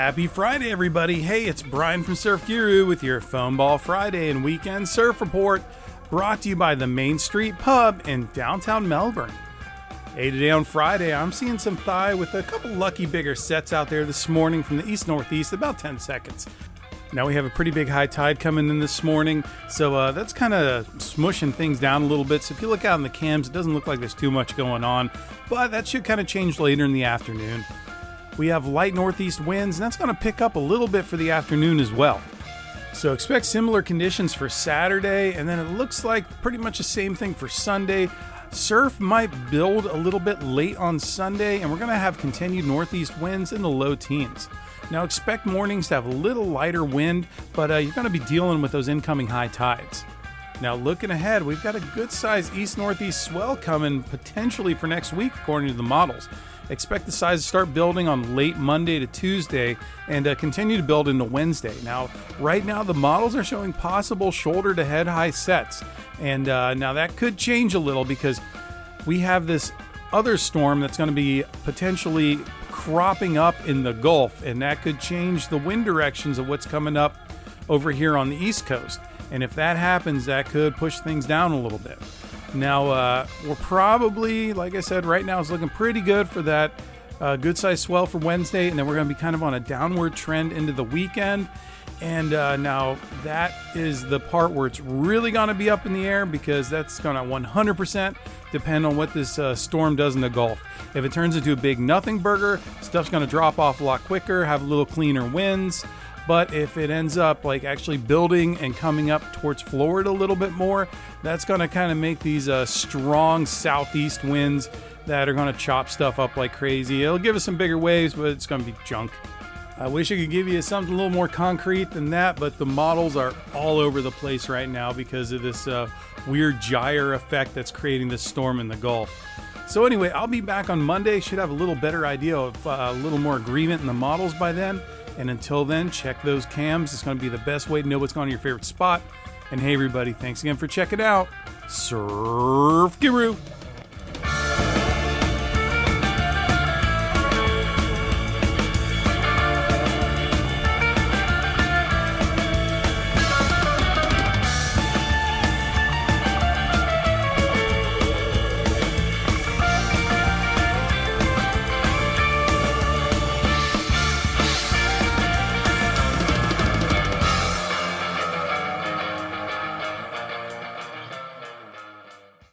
Happy Friday, everybody. Hey, it's Brian from Surf Guru with your Foam Ball Friday and Weekend Surf Report, brought to you by the Main Street Pub in downtown Melbourne. Hey, today on Friday, I'm seeing some thigh with a couple lucky bigger sets out there this morning from the east-northeast, about 10 seconds. Now we have a pretty big high tide coming in this morning, so that's kind of smushing things down a little bit. So if you look out in the cams, it doesn't look like there's too much going on, but that should kind of change later in the afternoon. We have light northeast winds, and that's going to pick up a little bit for the afternoon as well. So expect similar conditions for Saturday, and then it looks like pretty much the same thing for Sunday. Surf might build a little bit late on Sunday, and we're going to have continued northeast winds in the low teens. Now expect mornings to have a little lighter wind, but you're going to be dealing with those incoming high tides. Now looking ahead, we've got a good-sized east-northeast swell coming potentially for next week according to the models. Expect the size to start building on late Monday to Tuesday and continue to build into Wednesday. Now, right now, the models are showing possible shoulder-to-head high sets. And now that could change a little because we have this other storm that's going to be potentially cropping up in the Gulf. And that could change the wind directions of what's coming up over here on the East Coast. And if that happens, that could push things down a little bit. Now, we're probably, like I said, right now it's looking pretty good for that good-sized swell for Wednesday, and then we're going to be kind of on a downward trend into the weekend. And now that is the part where it's really going to be up in the air because that's going to 100% depend on what this storm does in the Gulf. If it turns into a big nothing burger, stuff's going to drop off a lot quicker, have a little cleaner winds. But if it ends up like actually building and coming up towards Florida a little bit more, that's going to kind of make these strong southeast winds that are going to chop stuff up like crazy. It'll give us some bigger waves, but it's going to be junk. I wish I could give you something a little more concrete than that, but the models are all over the place right now because of this weird gyre effect that's creating this storm in the Gulf. So anyway, I'll be back on Monday. Should have a little better idea of a little more agreement in the models by then. And until then, check those cams. It's going to be the best way to know what's going on your favorite spot. And hey, everybody, thanks again for checking out Surf Guru.